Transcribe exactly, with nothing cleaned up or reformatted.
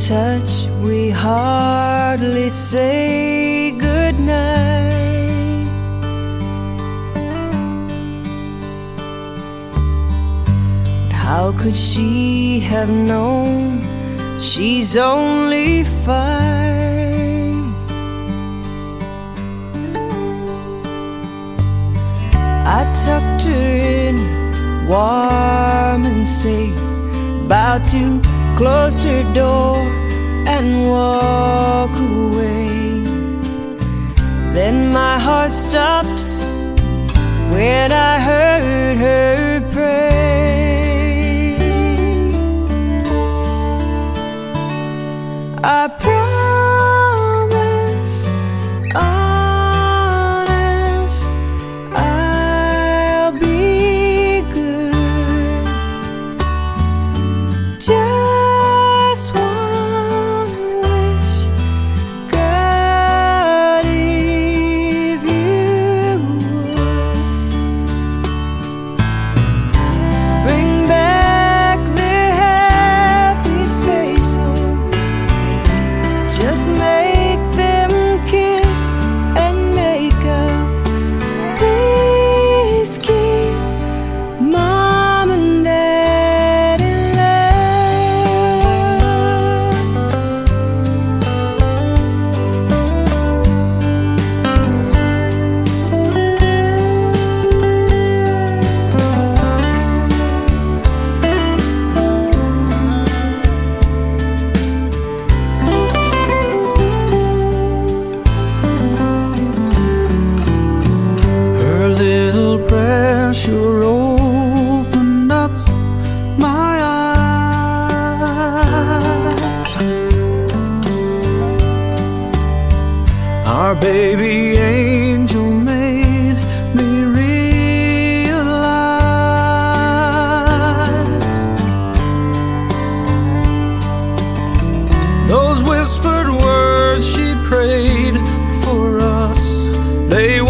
touch, we hardly say goodnight. How could she have known she's only five? I tucked her in, warm and safe, about to close her door and walk away. Then my heart stopped when I heard her pray. I promise, honest, I'll be good. Just one wish, God, if you would bring back their happy faces. Just make them kiss and make up. Please keep Mom and Dad in sure opened up my eyes. Our baby angel made me realize those whispered words she prayed for us, they